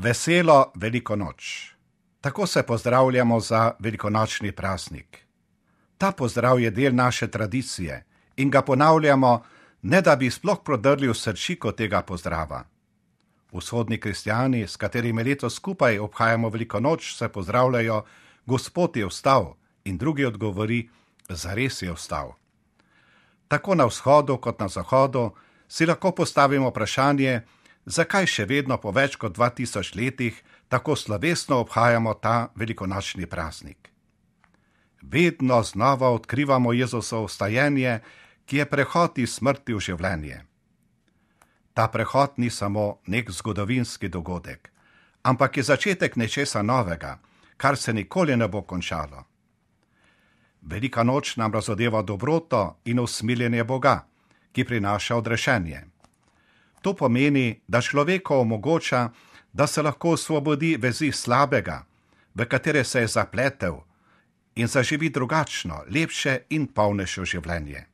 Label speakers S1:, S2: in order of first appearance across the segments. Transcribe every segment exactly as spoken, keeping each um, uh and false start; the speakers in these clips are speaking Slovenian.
S1: Veselo veliko noč. Tako se pozdravljamo za velikonočni praznik. Ta pozdrav je del naše tradicije in ga ponavljamo, ne da bi sploh prodrli v srčiko tega pozdrava. Vzhodni kristjani, s katerimi letos skupaj obhajamo veliko noč, se pozdravljajo: Gospod je vstal, in drugi odgovori: zares je vstal. Tako na vzhodu kot na zahodu si lahko postavimo vprašanje, zakaj še vedno po več kot dva tisoč letih tako slovesno obhajamo ta velikonočni praznik. Vedno znova odkrivamo Jezusovo vstajenje, ki je prehod iz smrti v življenje. Ta prehod ni samo nek zgodovinski dogodek, ampak je začetek nečesa novega, kar se nikoli ne bo končalo. Velika noč nam razodeva dobroto in usmiljenje Boga, ki prinaša odrešenje. To pomeni, da človeku omogoča, da se lahko osvobodi vezi slabega, v katere se je zapletel, in zaživi drugačno, lepše in polnejše življenje.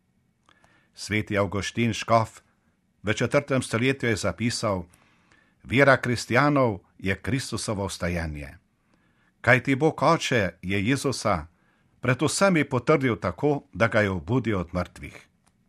S1: Sveti Avguštin škof v četrtem stoletju je zapisal: vera kristjanov je Kristusovo vstajenje. Kajti Bog Oče je Jezusa pred vsemi potrdil tako, da ga je obudil od mrtvih.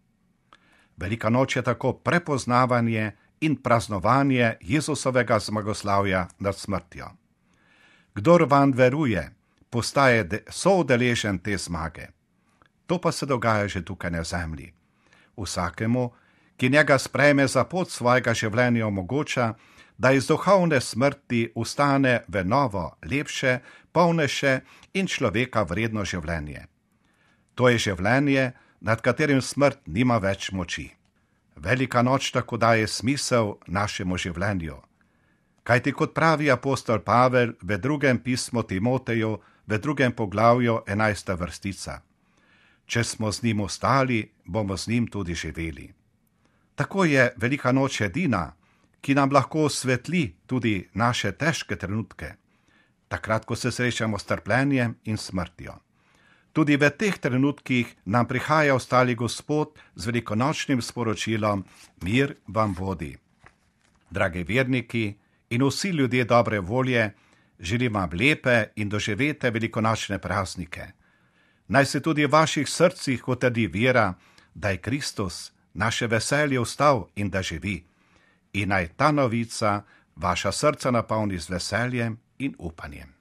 S1: Velika noč je tako prepoznavanje in praznovanje Jezusovega zmagoslavja nad smrtjo. Kdor vanj veruje, postaje soudeležen te zmage. To pa se dogaja že tukaj na zemlji. Vsakemu, ki njega sprejme za pot svojega življenja, omogoča, da iz duhovne smrti ustane v novo, lepše, polnejše in človeka vredno življenje. To je življenje, nad katerim smrt nima več moči. Velika noč tako daje smisel našemu življenju. Kajti kot pravi apostol Pavel v drugem pismu Timoteju, v drugem poglavju enajsta vrstica: če smo z njim ostali, bomo z njim tudi živeli. Tako je velika noč edina, ki nam lahko osvetli tudi naše težke trenutke, takrat, ko se srečamo s trpljenjem in smrtjo. Tudi v teh trenutkih nam prihaja ostali Gospod z velikonočnim sporočilom: mir vam vodi. Dragi verniki in vsi ljudje dobre volje, želim vam lepe in doživete velikonočne praznike. Naj se tudi v vaših srcih utrdi vera, da je Kristus naše veselje vstal in da živi. In naj ta novica vaša srca napolni z veseljem in upanjem.